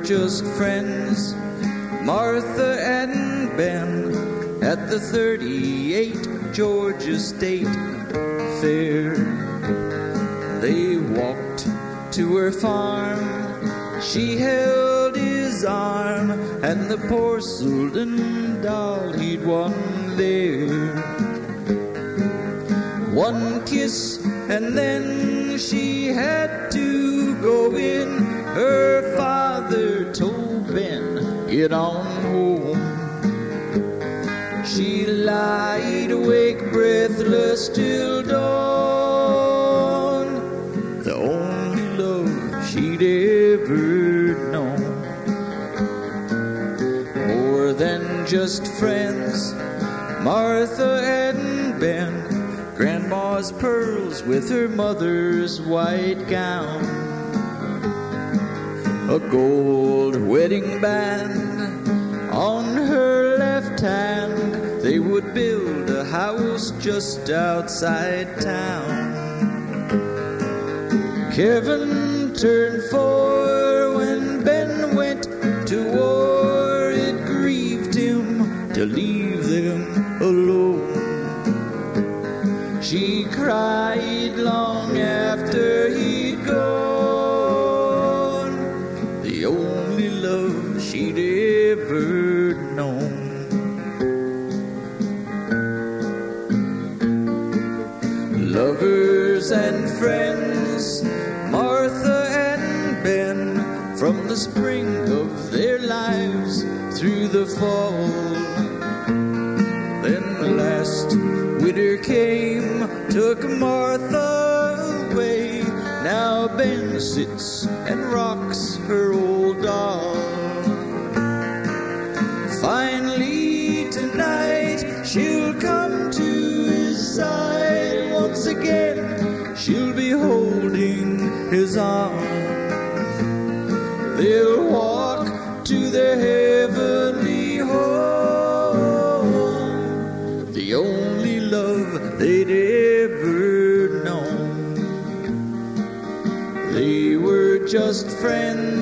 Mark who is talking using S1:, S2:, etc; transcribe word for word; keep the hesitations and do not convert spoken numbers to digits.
S1: just friends, Martha and Ben, at the thirty-eight Georgia State Fair. They walked to her farm, she held his arm, and the porcelain doll he'd won there. One kiss and then she had to go in. Her father told Ben, get on home. She lied awake breathless till dawn, the only love she'd ever known. More than just friends, Martha and Ben, Grandma's pearls with her mother's white gown, a gold wedding band on her left hand. They would build a house just outside town. Kevin turned four when Ben went to war. It grieved him to leave them alone. She cried long after he'd gone, the only love she'd ever known. Lovers and friends, Martha and Ben, from the spring of their lives through the fall. Then the last winter came, took Martha away. Now Ben sits and rocks her old doll. Finally tonight she'll come to his side once again. She'll be holding his arm. They'll walk to their heavenly home, the only love they'd ever known. They were just friends,